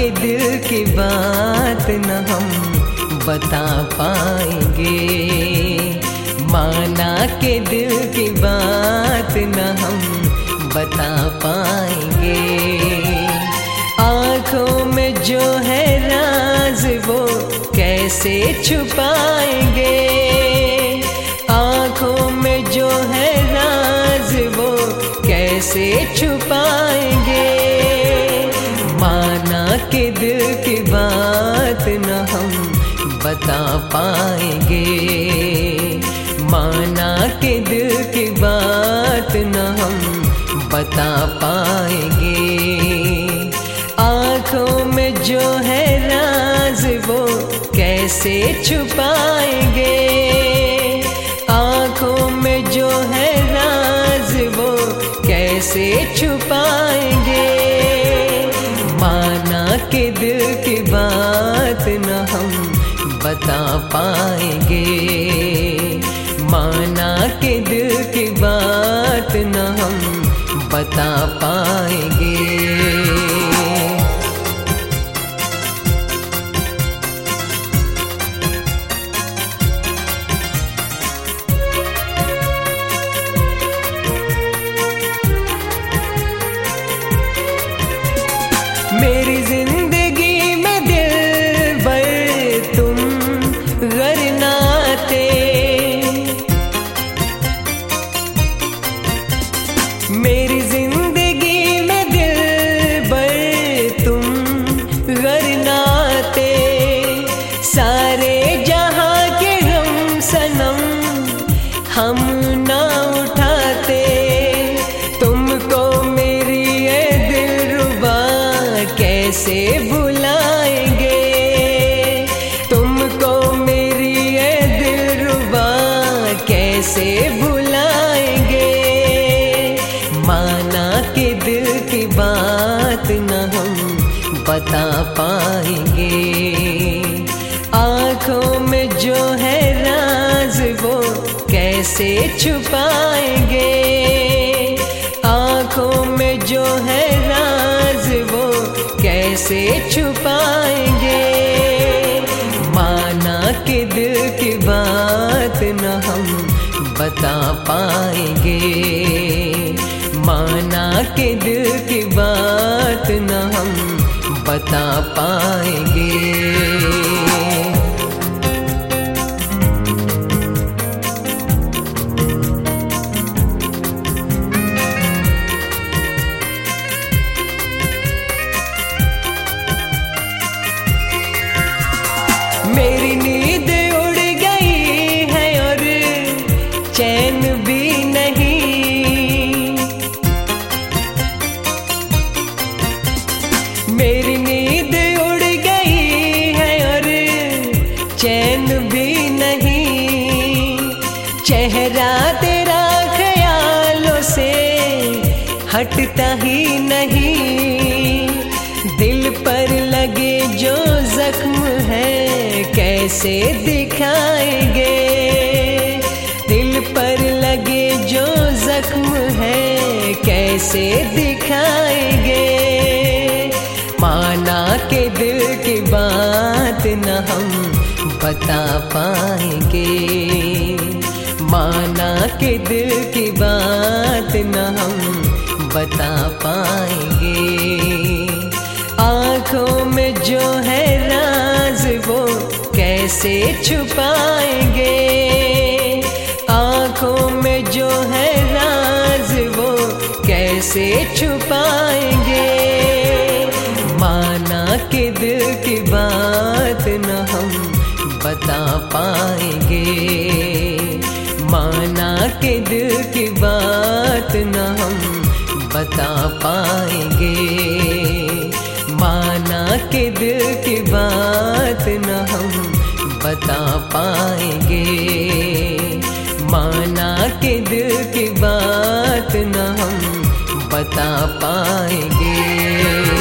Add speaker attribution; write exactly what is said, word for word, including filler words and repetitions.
Speaker 1: के दिल की बात न हम बता पाएंगे, माना के दिल की बात न हम बता पाएंगे। आँखों में जो है राज वो कैसे छुपाएंगे, आँखों में जो है राज वो कैसे छुपाएंगे। माना के दिल की बात न हम बता पाएंगे, माना के दिल की बात न हम बता पाएंगे। आँखों में जो है राज वो कैसे छुपाएंगे, आँखों में जो है राज वो कैसे छुपाएंगे। माना के दिल की बात न हम बता पाएंगे, माना के दिल की बात न हम बता पाएंगे। मेरी जिंदगी में दिल भर तुम गर ना आते, मेरी जिंदगी में दिल भर तुम गर ना आते। सारे जहां के गम सनम हम ना उठाते, तुमको मेरी ये दिलरुबा कैसे भुलाएंगे, तुमको मेरी ये दिलरुबा कैसे भुलाएंगे। माना के दिल की बात न हम बता पाएंगे, आँखों में जो है राज वो कैसे छुपाएंगे, आँखों में जो है राज वो कैसे छुपाएंगे। माना के दिल की बात न हम बता पाएंगे, माना के दिल की बात न हम बता पाएंगे। मेरी नींद उड़ गई है और चैन भी नहीं, मेरी नींद उड़ गई है और चैन भी नहीं। चेहरा तेरा ख्यालों से हटता ही नहीं, दिल पर लगे जो जख्म है कैसे दिखाएंगे, दिल पर लगे जो जख्म है कैसे दिखाएंगे। माना के दिल की बात न हम बता पाएंगे, माना के दिल की बात न हम बता पाएंगे। आँखों में जो है राज वो कैसे छुपाएंगे, आँखों में जो है राज वो कैसे छुपाएंगे। माना के दिल की बात न हम बता पाएंगे, माना के दिल की बात न हम बता पाएंगे। माना के दिल की बात न हम बता पाएंगे, माना के दिल की बात न हम बता पाएंगे।